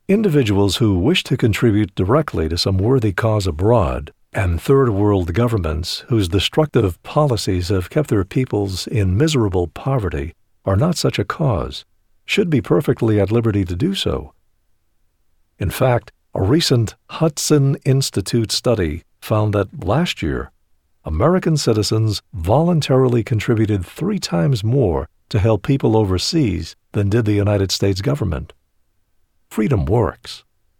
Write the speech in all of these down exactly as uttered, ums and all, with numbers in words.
Individuals who wish to contribute directly to some worthy cause abroad, and third-world governments whose destructive policies have kept their peoples in miserable poverty are not such a cause, should be perfectly at liberty to do so. In fact, a recent Hudson Institute study found that last year, American citizens voluntarily contributed three times more to help people overseas than did the United States government. Freedom works.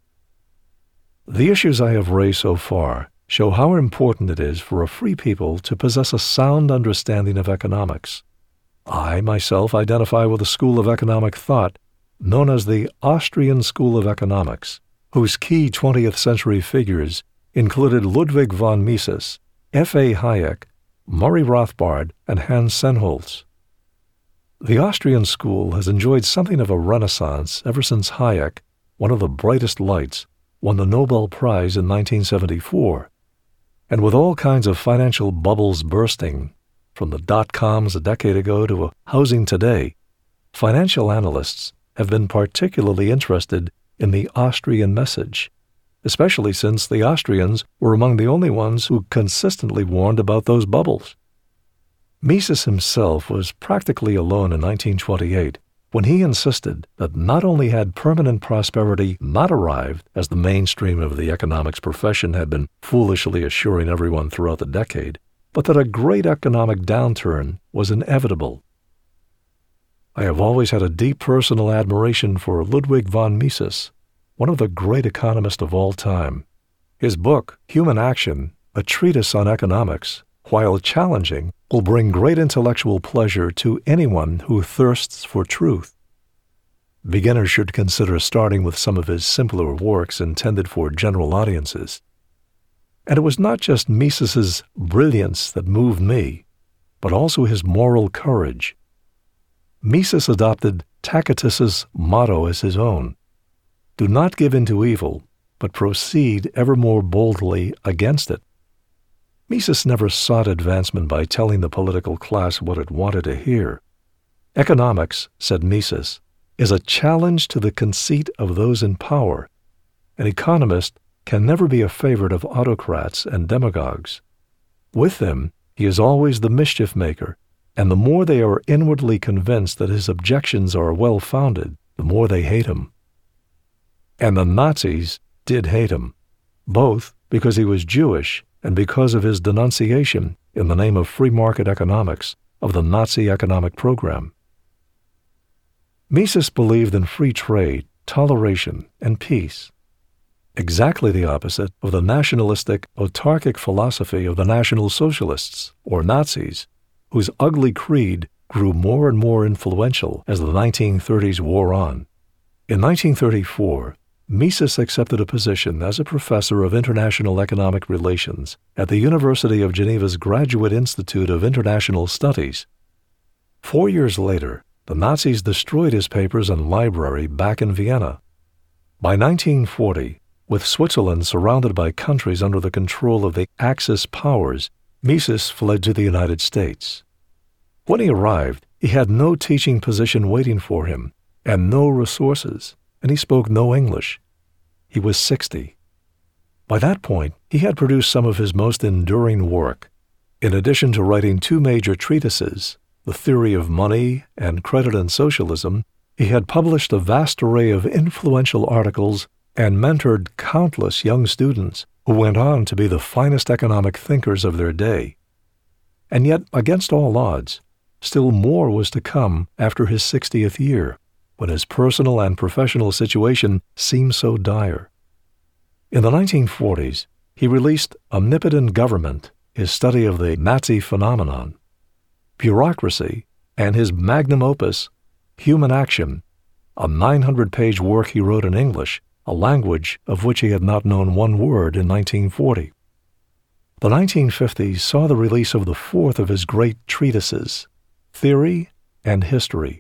The issues I have raised so far show how important it is for a free people to possess a sound understanding of economics. I myself identify with a school of economic thought known as the Austrian School of Economics, whose key twentieth century figures included Ludwig von Mises, F A Hayek, Murray Rothbard, and Hans Sennholz. The Austrian school has enjoyed something of a renaissance ever since Hayek, one of the brightest lights, won the Nobel Prize in nineteen seventy-four. And with all kinds of financial bubbles bursting, from the dot-coms a decade ago to housing today, financial analysts have been particularly interested in the Austrian message, especially since the Austrians were among the only ones who consistently warned about those bubbles. Mises himself was practically alone in nineteen twenty-eight when he insisted that not only had permanent prosperity not arrived, as the mainstream of the economics profession had been foolishly assuring everyone throughout the decade, but that a great economic downturn was inevitable. I have always had a deep personal admiration for Ludwig von Mises, one of the great economists of all time. His book, Human Action, a treatise on economics, while challenging, will bring great intellectual pleasure to anyone who thirsts for truth. Beginners should consider starting with some of his simpler works intended for general audiences. And it was not just Mises's brilliance that moved me, but also his moral courage. Mises adopted Tacitus's motto as his own: "Do not give in to evil, but proceed ever more boldly against it." Mises never sought advancement by telling the political class what it wanted to hear. Economics, said Mises, is a challenge to the conceit of those in power. An economist can never be a favorite of autocrats and demagogues. With them, he is always the mischief maker, and the more they are inwardly convinced that his objections are well-founded, the more they hate him. And the Nazis did hate him, both because he was Jewish and because of his denunciation, in the name of free market economics, of the Nazi economic program. Mises believed in free trade, toleration, and peace, exactly the opposite of the nationalistic, autarkic philosophy of the National Socialists, or Nazis, whose ugly creed grew more and more influential as the nineteen thirties wore on. In nineteen thirty-four, Mises accepted a position as a professor of international economic relations at the University of Geneva's Graduate Institute of International Studies. Four years later, the Nazis destroyed his papers and library back in Vienna. By nineteen forty, with Switzerland surrounded by countries under the control of the Axis powers, Mises fled to the United States. When he arrived, he had no teaching position waiting for him and no resources, and he spoke no English. He was sixty. By that point, he had produced some of his most enduring work. In addition to writing two major treatises, The Theory of Money and Credit and Socialism, he had published a vast array of influential articles and mentored countless young students who went on to be the finest economic thinkers of their day. And yet, against all odds, still more was to come after his sixtieth year, when his personal and professional situation seemed so dire. In the nineteen forties, he released Omnipotent Government, his study of the Nazi phenomenon, Bureaucracy, and his magnum opus, Human Action, a nine hundred page work he wrote in English, a language of which he had not known one word in nineteen forty. The nineteen fifties saw the release of the fourth of his great treatises, Theory and History.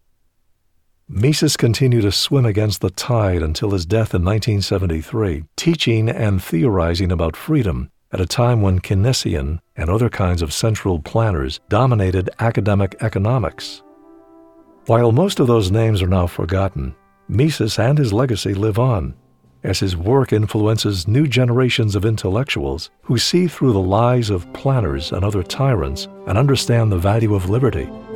Mises continued to swim against the tide until his death in nineteen seventy-three, teaching and theorizing about freedom at a time when Keynesian and other kinds of central planners dominated academic economics. While most of those names are now forgotten, Mises and his legacy live on, as his work influences new generations of intellectuals who see through the lies of planners and other tyrants and understand the value of liberty.